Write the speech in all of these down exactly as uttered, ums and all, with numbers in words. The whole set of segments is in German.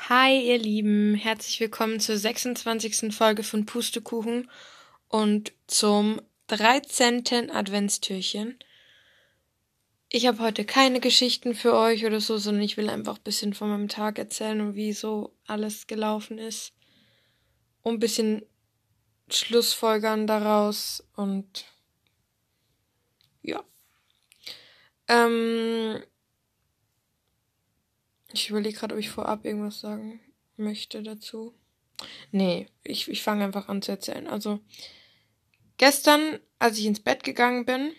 Hi, ihr Lieben, herzlich willkommen zur sechsundzwanzigsten Folge von Pustekuchen und zum dreizehnten Adventstürchen. Ich habe heute keine Geschichten für euch oder so, sondern ich will einfach ein bisschen von meinem Tag erzählen und wie so alles gelaufen ist. Und ein bisschen Schlussfolgern daraus und ja. Ähm, ich überlege gerade, ob ich vorab irgendwas sagen möchte dazu. Nee, ich, ich fange einfach an zu erzählen. Also, gestern, als ich ins Bett gegangen bin,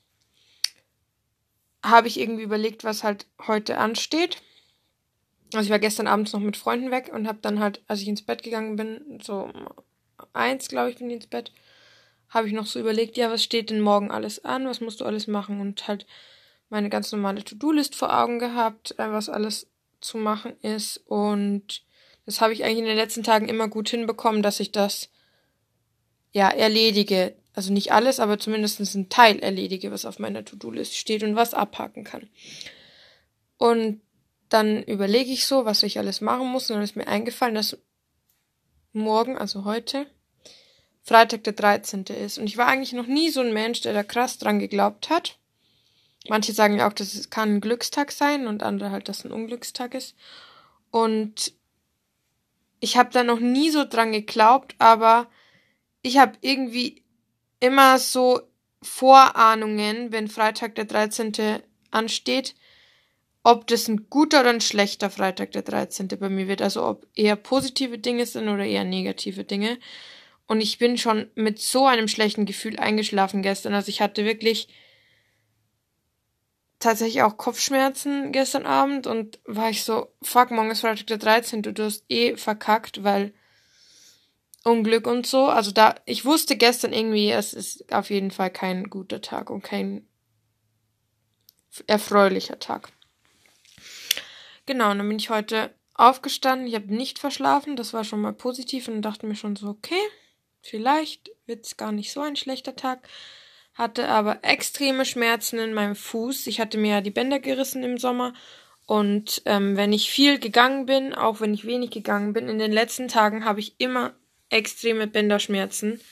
habe ich irgendwie überlegt, was halt heute ansteht. Also ich war gestern abends noch mit Freunden weg und habe dann halt, als ich ins Bett gegangen bin, so um eins, glaube ich, bin ich ins Bett, habe ich noch so überlegt, ja, was steht denn morgen alles an, was musst du alles machen und halt meine ganz normale To-Do-List vor Augen gehabt, äh, was alles zu machen ist, und das habe ich eigentlich in den letzten Tagen immer gut hinbekommen, dass ich das ja erledige. Also nicht alles, aber zumindest einen Teil erledige, was auf meiner To-Do-List steht und was abhaken kann. Und dann überlege ich so, was ich alles machen muss, und dann ist mir eingefallen, dass morgen, also heute, Freitag der dreizehnte ist. Und ich war eigentlich noch nie so ein Mensch, der da krass dran geglaubt hat. Manche sagen ja auch, dass es kann ein Glückstag sein und andere halt, dass es ein Unglückstag ist. Und ich habe da noch nie so dran geglaubt, aber ich habe irgendwie immer so Vorahnungen, wenn Freitag der dreizehnte ansteht, ob das ein guter oder ein schlechter Freitag der dreizehnte bei mir wird. Also ob eher positive Dinge sind oder eher negative Dinge. Und ich bin schon mit so einem schlechten Gefühl eingeschlafen gestern. Also ich hatte wirklich tatsächlich auch Kopfschmerzen gestern Abend und war ich so, fuck, morgen ist Freitag der dreizehnte, du hast eh verkackt, weil Unglück und so. Also da, ich wusste gestern irgendwie, es ist auf jeden Fall kein guter Tag und kein erfreulicher Tag. Genau, und dann bin ich heute aufgestanden, ich habe nicht verschlafen, das war schon mal positiv und dachte mir schon so, okay, vielleicht wird es gar nicht so ein schlechter Tag. Hatte aber extreme Schmerzen in meinem Fuß. Ich hatte mir ja die Bänder gerissen im Sommer und ähm, wenn ich viel gegangen bin, auch wenn ich wenig gegangen bin, in den letzten Tagen habe ich immer extreme Bänderschmerzen.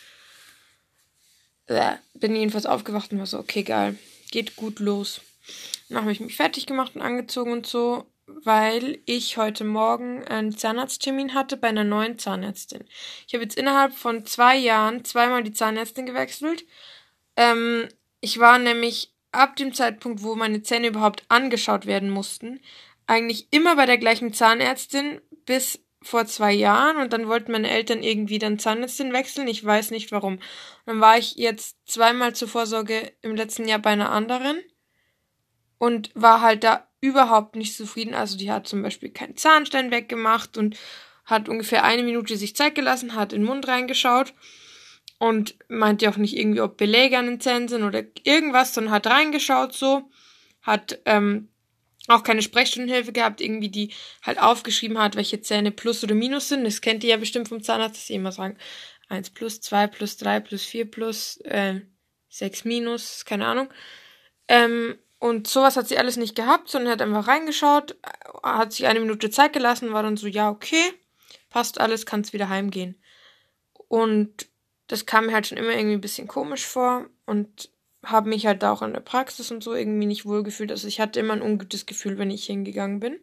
Äh, bin jedenfalls aufgewacht und war so, okay, geil, geht gut los. Dann habe ich mich fertig gemacht und angezogen und so, weil ich heute Morgen einen Zahnarzttermin hatte bei einer neuen Zahnärztin. Ich habe jetzt innerhalb von zwei Jahren zweimal die Zahnärztin gewechselt. Ähm, ich war nämlich ab dem Zeitpunkt, wo meine Zähne überhaupt angeschaut werden mussten, eigentlich immer bei der gleichen Zahnärztin bis vor zwei Jahren, und dann wollten meine Eltern irgendwie dann Zahnärztin wechseln. Ich weiß nicht warum. Dann war ich jetzt zweimal zur Vorsorge im letzten Jahr bei einer anderen und war halt da überhaupt nicht zufrieden. Also die hat zum Beispiel keinen Zahnstein weggemacht und hat ungefähr eine Minute sich Zeit gelassen, hat in den Mund reingeschaut und meinte auch nicht irgendwie, ob Beläge an den Zähnen sind oder irgendwas, sondern hat reingeschaut so, hat ähm, auch keine Sprechstundenhilfe gehabt, irgendwie, die halt aufgeschrieben hat, welche Zähne plus oder minus sind. Das kennt ihr ja bestimmt vom Zahnarzt, dass sie immer sagen, eins plus, zwei plus, drei plus, vier plus, äh, sechs minus, keine Ahnung. Ähm, und sowas hat sie alles nicht gehabt, sondern hat einfach reingeschaut, hat sich eine Minute Zeit gelassen, war dann so, ja, okay, passt alles, kann's wieder heimgehen. Und das kam mir halt schon immer irgendwie ein bisschen komisch vor und habe mich halt da auch in der Praxis und so irgendwie nicht wohlgefühlt. Also ich hatte immer ein ungutes Gefühl, wenn ich hingegangen bin.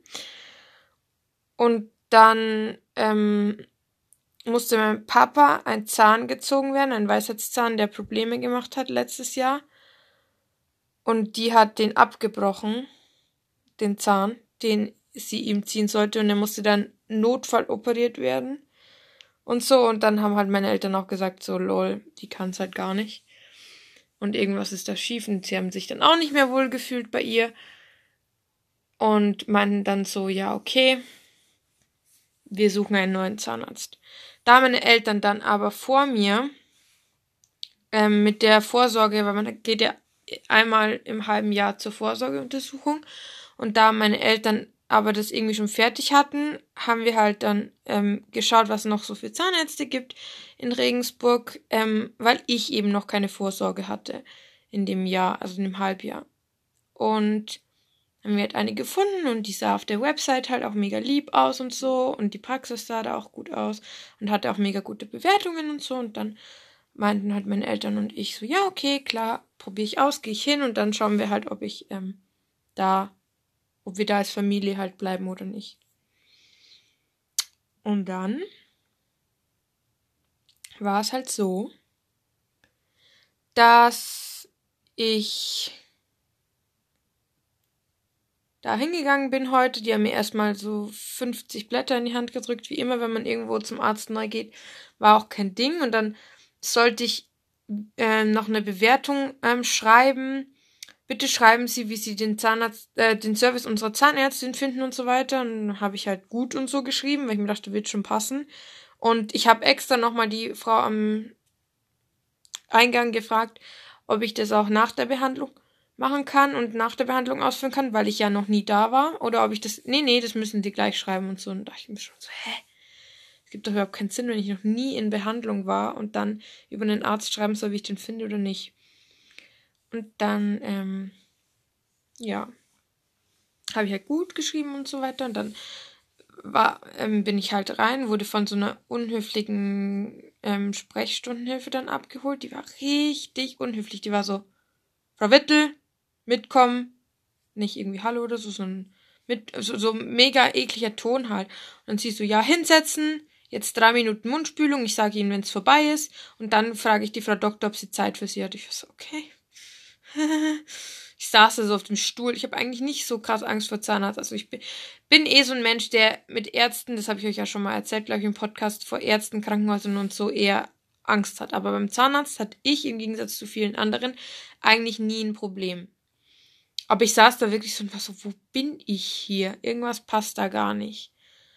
Und dann ähm, musste meinem Papa ein Zahn gezogen werden, ein Weisheitszahn, der Probleme gemacht hat letztes Jahr. Und die hat den abgebrochen, den Zahn, den sie ihm ziehen sollte. Und er musste dann notfalloperiert werden. Und so, und dann haben halt meine Eltern auch gesagt, so, lol, die kann es halt gar nicht. Und irgendwas ist da schief. Und sie haben sich dann auch nicht mehr wohl gefühlt bei ihr. Und meinten dann so, ja, okay, wir suchen einen neuen Zahnarzt. Da meine Eltern dann aber vor mir ähm, mit der Vorsorge, weil man geht ja einmal im halben Jahr zur Vorsorgeuntersuchung, und da meine Eltern aber das irgendwie schon fertig hatten, haben wir halt dann ähm, geschaut, was es noch so für Zahnärzte gibt in Regensburg, ähm, weil ich eben noch keine Vorsorge hatte in dem Jahr, also in dem Halbjahr. Und haben wir halt eine gefunden und die sah auf der Website halt auch mega lieb aus und so und die Praxis sah da auch gut aus und hatte auch mega gute Bewertungen und so und dann meinten halt meine Eltern und ich so, ja, okay, klar, probiere ich aus, gehe ich hin und dann schauen wir halt, ob ich ähm, da, ob wir da als Familie halt bleiben oder nicht. Und dann war es halt so, dass ich da hingegangen bin heute. Die haben mir erstmal so fünfzig Blätter in die Hand gedrückt, wie immer, wenn man irgendwo zum Arzt neu geht. War auch kein Ding. Und dann sollte ich äh, noch eine Bewertung ähm, schreiben. Bitte schreiben Sie, wie Sie den Zahnarzt, äh, den Service unserer Zahnärztin finden und so weiter. Und dann habe ich halt gut und so geschrieben, weil ich mir dachte, wird schon passen. Und ich habe extra nochmal die Frau am Eingang gefragt, ob ich das auch nach der Behandlung machen kann und nach der Behandlung ausführen kann, weil ich ja noch nie da war. Oder ob ich das, nee, nee, das müssen die gleich schreiben und so. Und da dachte ich mir schon so, hä? Es gibt doch überhaupt keinen Sinn, wenn ich noch nie in Behandlung war und dann über einen Arzt schreiben soll, wie ich den finde oder nicht. Und dann, ähm, ja, habe ich halt gut geschrieben und so weiter. Und dann war, ähm, bin ich halt rein, wurde von so einer unhöflichen ähm, Sprechstundenhilfe dann abgeholt. Die war richtig unhöflich. Die war so, Frau Wittel, mitkommen, nicht irgendwie Hallo oder so, sondern mit, so, so mega ekliger Ton halt. Und dann siehst du, ja, hinsetzen, jetzt drei Minuten Mundspülung, ich sage Ihnen, wenn es vorbei ist. Und dann frage ich die Frau Doktor, ob sie Zeit für sie hat. Ich war so, okay. Ich saß da so auf dem Stuhl. Ich habe eigentlich nicht so krass Angst vor Zahnarzt. Also ich bin, bin eh so ein Mensch, der mit Ärzten, das habe ich euch ja schon mal erzählt, glaube ich, im Podcast, vor Ärzten, Krankenhäusern und so eher Angst hat. Aber beim Zahnarzt hatte ich im Gegensatz zu vielen anderen eigentlich nie ein Problem. Aber ich saß da wirklich so und war so, wo bin ich hier? Irgendwas passt da gar nicht.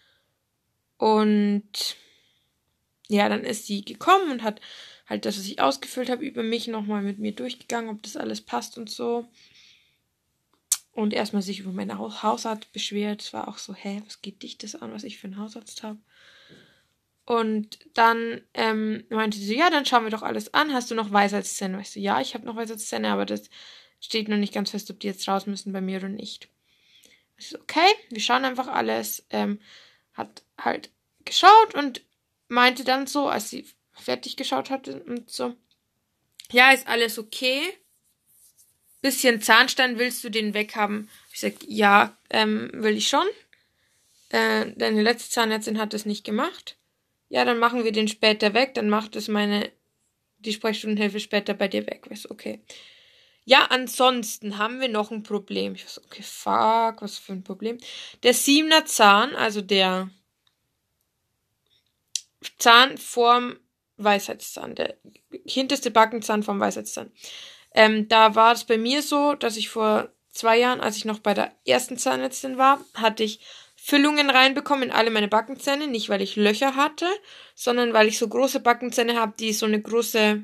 Und ja, dann ist sie gekommen und hat halt das, was ich ausgefüllt habe, über mich nochmal mit mir durchgegangen, ob das alles passt und so. Und erstmal sich über meinen Hausarzt beschwert. Es war auch so, hä, was geht dich das an, was ich für einen Hausarzt habe? Und dann ähm, meinte sie, ja, dann schauen wir doch alles an. Hast du noch Weisheitszähne? Ich so, ja, ich habe noch Weisheitszähne, aber das steht noch nicht ganz fest, ob die jetzt raus müssen bei mir oder nicht. Ich so, okay, wir schauen einfach alles. Ähm, hat halt geschaut und meinte dann so, als sie fertig geschaut hatte und so, ja, ist alles okay. Bisschen Zahnstein, willst du den weghaben? Ich sag, ja, ähm, will ich schon. Äh, deine letzte Zahnärztin hat das nicht gemacht. Ja, dann machen wir den später weg, dann macht es meine, die Sprechstundenhilfe später bei dir weg. Ich so, okay. Ja, ansonsten haben wir noch ein Problem. Ich so, okay, fuck, was für ein Problem. Der siebener Zahn, also der Zahn vorm Weisheitszahn, der hinterste Backenzahn vom Weisheitszahn. Ähm, da war es bei mir so, dass ich vor zwei Jahren, als ich noch bei der ersten Zahnärztin war, hatte ich Füllungen reinbekommen in alle meine Backenzähne. Nicht, weil ich Löcher hatte, sondern weil ich so große Backenzähne habe, die so eine große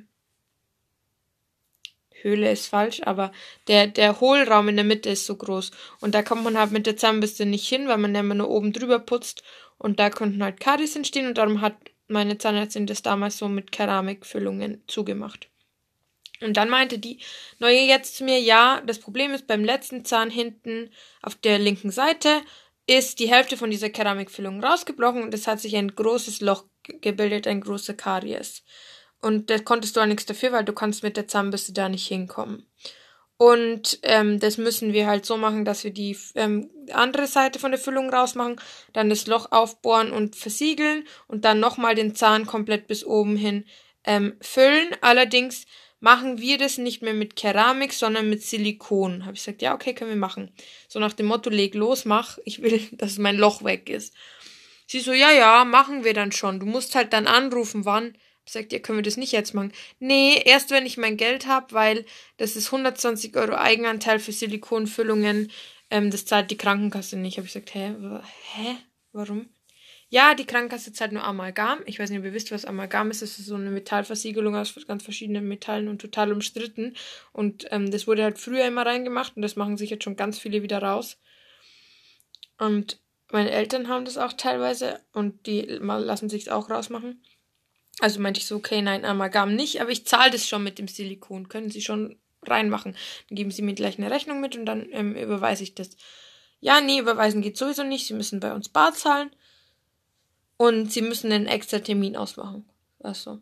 Höhle ist falsch, aber der, der Hohlraum in der Mitte ist so groß. Und da kommt man halt mit der Zahnbürste nicht hin, weil man ja immer nur oben drüber putzt. Und da konnten halt Karies entstehen und darum hat meine Zahnärztin das damals so mit Keramikfüllungen zugemacht. Und dann meinte die Neue jetzt zu mir, ja, das Problem ist, beim letzten Zahn hinten auf der linken Seite ist die Hälfte von dieser Keramikfüllung rausgebrochen und es hat sich ein großes Loch gebildet, ein großer Karies. Und da konntest du auch nichts dafür, weil du kannst mit der Zahnbürste da nicht hinkommen. Und ähm, das müssen wir halt so machen, dass wir die ähm, andere Seite von der Füllung rausmachen, dann das Loch aufbohren und versiegeln und dann nochmal den Zahn komplett bis oben hin ähm, füllen. Allerdings machen wir das nicht mehr mit Keramik, sondern mit Silikon. Habe ich gesagt, ja, okay, können wir machen. So nach dem Motto, leg los, mach. Ich will, dass mein Loch weg ist. Sie so, ja, ja, machen wir dann schon. Du musst halt dann anrufen, wann. Ich gesagt, ja, können wir das nicht jetzt machen? Nee, erst wenn ich mein Geld habe, weil das ist hundertzwanzig Euro Eigenanteil für Silikonfüllungen. Ähm, das zahlt die Krankenkasse nicht. Habe ich gesagt, hä, hä, warum? Ja, die Krankenkasse zahlt nur Amalgam. Ich weiß nicht, ob ihr wisst, was Amalgam ist. Das ist so eine Metallversiegelung aus ganz verschiedenen Metallen und total umstritten. Und ähm, das wurde halt früher immer reingemacht und das machen sich jetzt schon ganz viele wieder raus. Und meine Eltern haben das auch teilweise und die lassen sich es auch rausmachen. Also meinte ich so, okay, nein, Amalgam nicht, aber ich zahle das schon mit dem Silikon. Können Sie schon reinmachen. Dann geben sie mir gleich eine Rechnung mit und dann ähm, überweise ich das. Ja, nee, überweisen geht sowieso nicht. Sie müssen bei uns bar zahlen. Und sie müssen einen extra Termin ausmachen. Achso.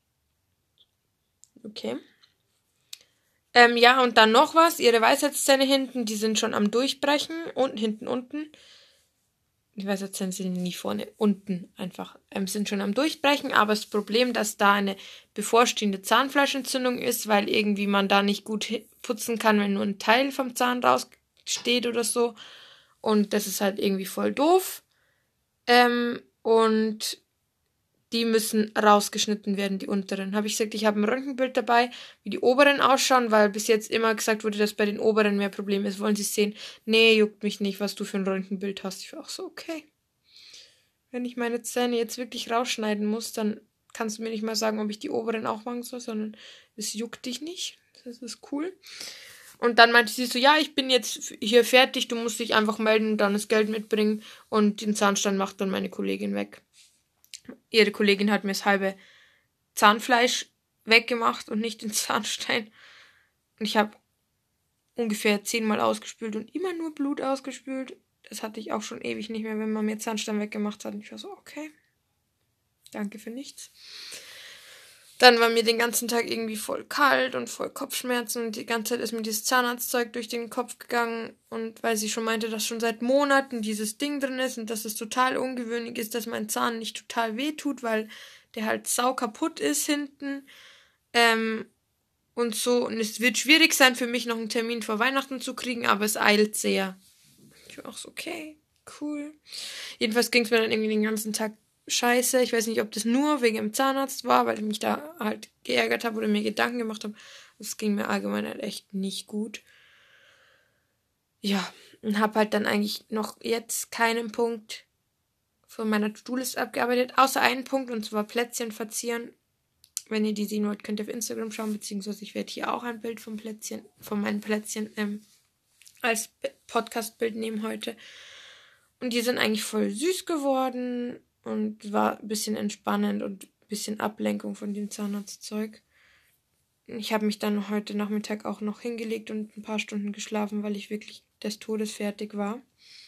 Okay. Ähm, ja, und dann noch was. Ihre Weisheitszähne hinten, die sind schon am Durchbrechen. Unten, hinten, unten. Die Weisheitszähne sind nicht vorne, unten einfach. Ähm, sind schon am Durchbrechen. Aber das Problem, dass da eine bevorstehende Zahnfleischentzündung ist, weil irgendwie man da nicht gut putzen kann, wenn nur ein Teil vom Zahn raussteht oder so. Und das ist halt irgendwie voll doof. Ähm, und die müssen rausgeschnitten werden, die unteren. Habe ich gesagt, ich habe ein Röntgenbild dabei, wie die oberen ausschauen, weil bis jetzt immer gesagt wurde, dass bei den oberen mehr Problem ist. Wollen Sie es sehen? Nee, juckt mich nicht, was du für ein Röntgenbild hast. Ich war auch so, okay. Wenn ich meine Zähne jetzt wirklich rausschneiden muss, dann kannst du mir nicht mal sagen, ob ich die oberen auch machen soll, sondern es juckt dich nicht. Das ist cool. Und dann meinte sie so, ja, ich bin jetzt hier fertig, du musst dich einfach melden und dann das Geld mitbringen und den Zahnstein macht dann meine Kollegin weg. Ihre Kollegin hat mir das halbe Zahnfleisch weggemacht und nicht den Zahnstein. Und ich habe ungefähr zehnmal ausgespült und immer nur Blut ausgespült. Das hatte ich auch schon ewig nicht mehr, wenn man mir Zahnstein weggemacht hat. Und ich war so, okay, danke für nichts. Dann war mir den ganzen Tag irgendwie voll kalt und voll Kopfschmerzen und die ganze Zeit ist mir dieses Zahnarztzeug durch den Kopf gegangen und weil sie schon meinte, dass schon seit Monaten dieses Ding drin ist und dass es total ungewöhnlich ist, dass mein Zahn nicht total wehtut, weil der halt sau kaputt ist hinten ähm, und so. Und es wird schwierig sein für mich, noch einen Termin vor Weihnachten zu kriegen, aber es eilt sehr. Ich war auch so, okay, cool. Jedenfalls ging es mir dann irgendwie den ganzen Tag scheiße. Ich weiß nicht, ob das nur wegen dem Zahnarzt war, weil ich mich da halt geärgert habe oder mir Gedanken gemacht habe. Das ging mir allgemein halt echt nicht gut. Ja, und habe halt dann eigentlich noch jetzt keinen Punkt von meiner To-Do-List abgearbeitet, außer einen Punkt, und zwar Plätzchen verzieren. Wenn ihr die sehen wollt, könnt ihr auf Instagram schauen, beziehungsweise ich werde hier auch ein Bild vom Plätzchen, von meinen Plätzchen ähm, als Podcast-Bild nehmen heute. Und die sind eigentlich voll süß geworden. Und war ein bisschen entspannend und ein bisschen Ablenkung von dem Zahnarztzeug. Ich habe mich dann heute Nachmittag auch noch hingelegt und ein paar Stunden geschlafen, weil ich wirklich des Todes fertig war.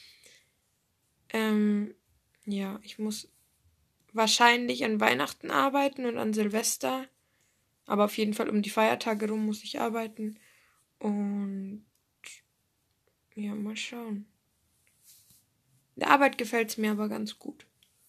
Ähm, ja, ich muss wahrscheinlich an Weihnachten arbeiten und an Silvester. Aber auf jeden Fall um die Feiertage rum muss ich arbeiten. Und ja, mal schauen. Der Arbeit gefällt es mir aber ganz gut.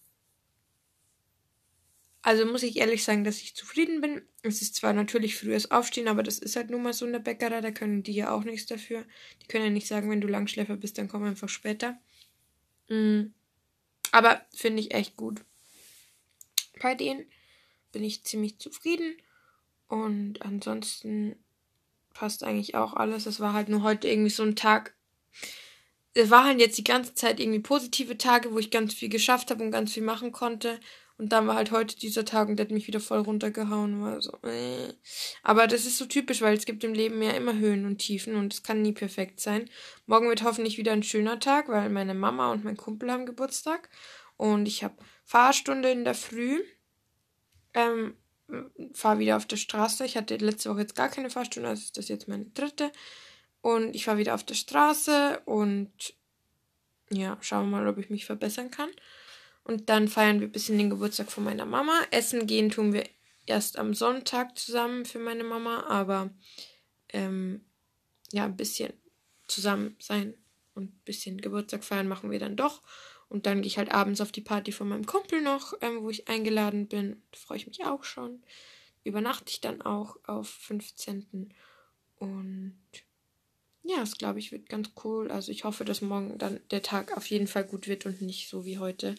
Also muss ich ehrlich sagen, dass ich zufrieden bin. Es ist zwar natürlich frühes Aufstehen, aber das ist halt nun mal so in der Bäckerei, da können die ja auch nichts dafür. Die können ja nicht sagen, wenn du Langschläfer bist, dann komm einfach später. Mhm. Aber finde ich echt gut. Bei denen bin ich ziemlich zufrieden. Und ansonsten passt eigentlich auch alles. Es war halt nur heute irgendwie so ein Tag. Es waren halt jetzt die ganze Zeit irgendwie positive Tage, wo ich ganz viel geschafft habe und ganz viel machen konnte. Und dann war halt heute dieser Tag und der hat mich wieder voll runtergehauen. War so, äh. Aber das ist so typisch, weil es gibt im Leben ja immer Höhen und Tiefen und es kann nie perfekt sein. Morgen wird hoffentlich wieder ein schöner Tag, weil meine Mama und mein Kumpel haben Geburtstag. Und ich habe Fahrstunde in der Früh. Ähm, fahre wieder auf der Straße. Ich hatte letzte Woche jetzt gar keine Fahrstunde, also ist das jetzt meine dritte. Und ich fahre wieder auf der Straße und ja, schauen wir mal, ob ich mich verbessern kann. Und dann feiern wir ein bisschen den Geburtstag von meiner Mama. Essen gehen tun wir erst am Sonntag zusammen für meine Mama, aber ähm, ja, ein bisschen zusammen sein und ein bisschen Geburtstag feiern machen wir dann doch. Und dann gehe ich halt abends auf die Party von meinem Kumpel noch, ähm, wo ich eingeladen bin. Da freue ich mich auch schon. Übernachte ich dann auch auf fünfzehnten Und ja, das glaube ich wird ganz cool. Also ich hoffe, dass morgen dann der Tag auf jeden Fall gut wird und nicht so wie heute.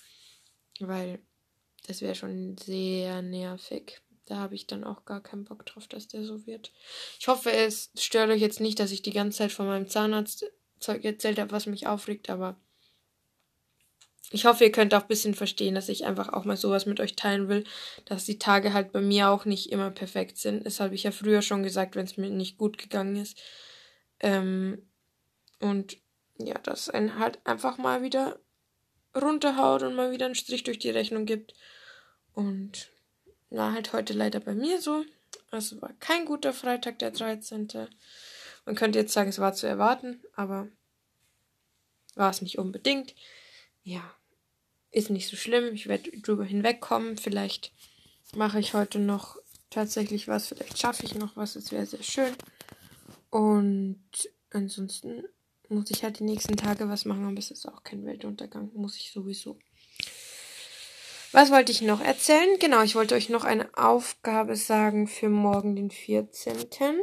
Weil das wäre schon sehr nervig. Da habe ich dann auch gar keinen Bock drauf, dass der so wird. Ich hoffe, es stört euch jetzt nicht, dass ich die ganze Zeit von meinem Zahnarzt Zeug erzählt habe, was mich aufregt, aber ich hoffe, ihr könnt auch ein bisschen verstehen, dass ich einfach auch mal sowas mit euch teilen will, dass die Tage halt bei mir auch nicht immer perfekt sind. Das habe ich ja früher schon gesagt, wenn es mir nicht gut gegangen ist. Ähm, und ja, dass es einen halt einfach mal wieder runterhaut und mal wieder einen Strich durch die Rechnung gibt. Und na, halt heute leider bei mir so. Also war kein guter Freitag, der dreizehnte Man könnte jetzt sagen, es war zu erwarten, aber war es nicht unbedingt. Ja, ist nicht so schlimm. Ich werde drüber hinwegkommen. Vielleicht mache ich heute noch tatsächlich was. Vielleicht schaffe ich noch was. Es wäre sehr schön. Und ansonsten muss ich halt die nächsten Tage was machen. Aber es ist auch kein Weltuntergang. Muss ich sowieso. Was wollte ich noch erzählen? Genau, ich wollte euch noch eine Aufgabe sagen für morgen, den vierzehnten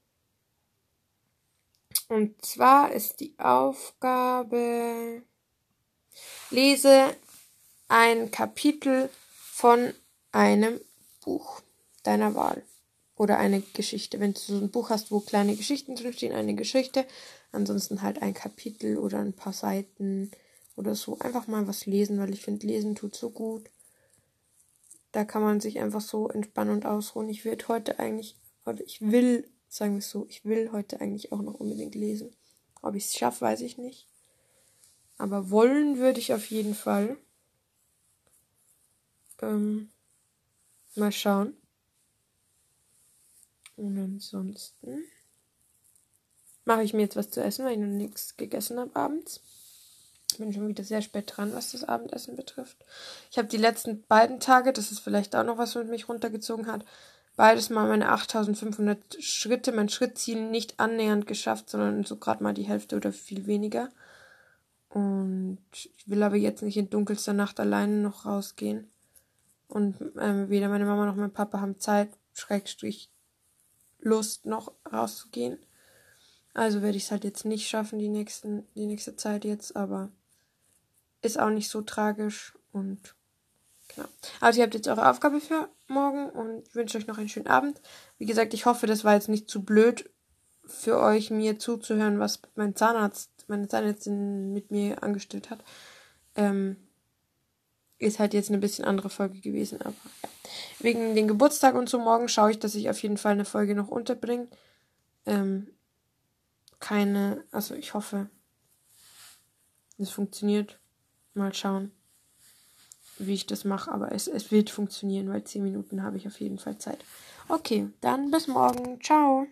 Und zwar ist die Aufgabe, lese ein Kapitel von einem Buch deiner Wahl. Oder eine Geschichte. Wenn du so ein Buch hast, wo kleine Geschichten drinstehen, eine Geschichte. Ansonsten halt ein Kapitel oder ein paar Seiten oder so. Einfach mal was lesen, weil ich finde, lesen tut so gut. Da kann man sich einfach so entspannen und ausruhen. Ich werde heute eigentlich, oder ich will, sagen wir es so, ich will heute eigentlich auch noch unbedingt lesen. Ob ich es schaffe, weiß ich nicht. Aber wollen würde ich auf jeden Fall. Ähm, mal schauen. Und ansonsten mache ich mir jetzt was zu essen, weil ich noch nichts gegessen habe abends. Ich bin schon wieder sehr spät dran, was das Abendessen betrifft. Ich habe die letzten beiden Tage, das ist vielleicht auch noch was, was mich runtergezogen hat, beides mal meine achttausendfünfhundert Schritte, mein Schrittziel nicht annähernd geschafft, sondern so gerade mal die Hälfte oder viel weniger. Und ich will aber jetzt nicht in dunkelster Nacht alleine noch rausgehen. Und ähm, weder meine Mama noch mein Papa haben Zeit, Schrägstrich Lust noch rauszugehen. Also werde ich es halt jetzt nicht schaffen, die, nächsten, die nächste Zeit jetzt, aber ist auch nicht so tragisch und genau. Also ihr habt jetzt eure Aufgabe für morgen und ich wünsche euch noch einen schönen Abend. Wie gesagt, ich hoffe, das war jetzt nicht zu blöd für euch, mir zuzuhören, was mein Zahnarzt, meine Zahnärztin mit mir angestellt hat. Ähm, ist halt jetzt eine bisschen andere Folge gewesen, aber ja. Wegen den Geburtstag und so morgen schaue ich, dass ich auf jeden Fall eine Folge noch unterbringe. Ähm, keine, also ich hoffe, es funktioniert. Mal schauen, wie ich das mache, aber es, es wird funktionieren, weil zehn Minuten habe ich auf jeden Fall Zeit. Okay, dann bis morgen. Ciao.